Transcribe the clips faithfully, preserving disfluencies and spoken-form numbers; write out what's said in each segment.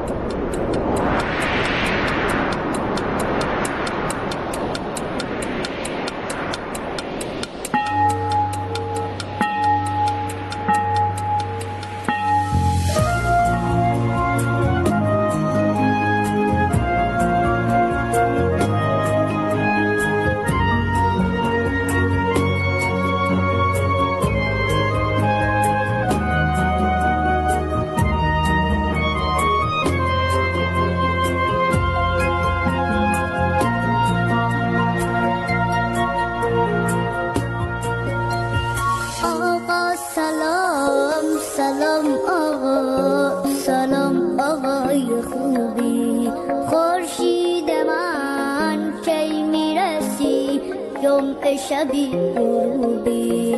سلام آقا، سلام آقای خوبی، خورشید من کی میرسی جمعه شبی غروبی.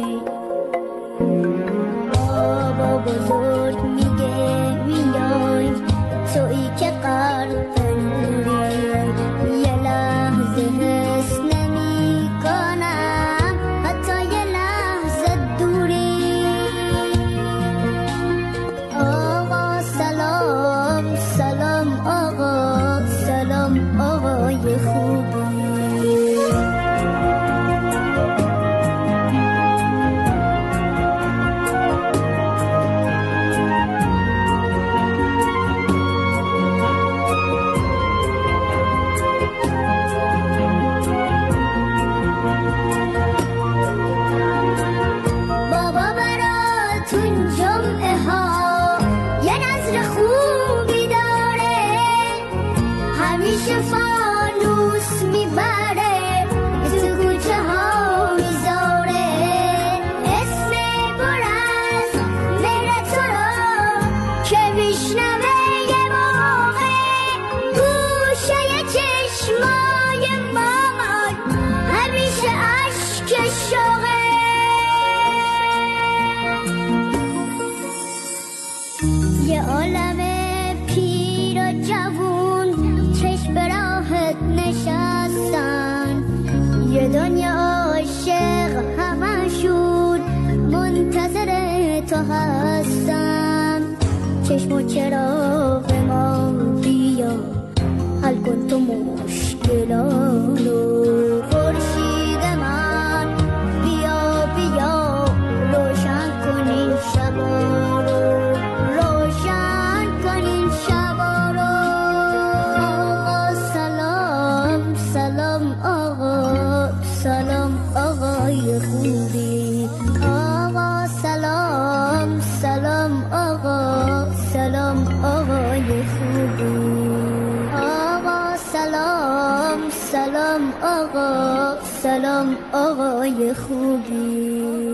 بابا بزرگ میگه میای تویی که غرق نوری، یه لحظه حس نمی کنم حتی یه لحظه دوری. آقا سلام، سلام آقا، سلام آقای خوبی. همیشه فانوس میبره تو کوچه ها میذاره، اسم پر از مهر تو رو که میشنوه یه موقع گوشه چشمای مامان همیشه عشق شوقه. یه عالم پیر و جوون چشم به راحت نشستن، یه دنیا عاشق همشون منتظر تو هستن. چشم و چراغ ما بیا حل کن تو مشکلانو، خورشید من بیا بیا روشن کن این شبا رو، روشن کن این شبا رو. سلام آقا، سلام آقای خوبی. آقا سلام، سلام آقا، سلام آقای خوبی. آقا سلام، سلام آقا، سلام آقای خوبی.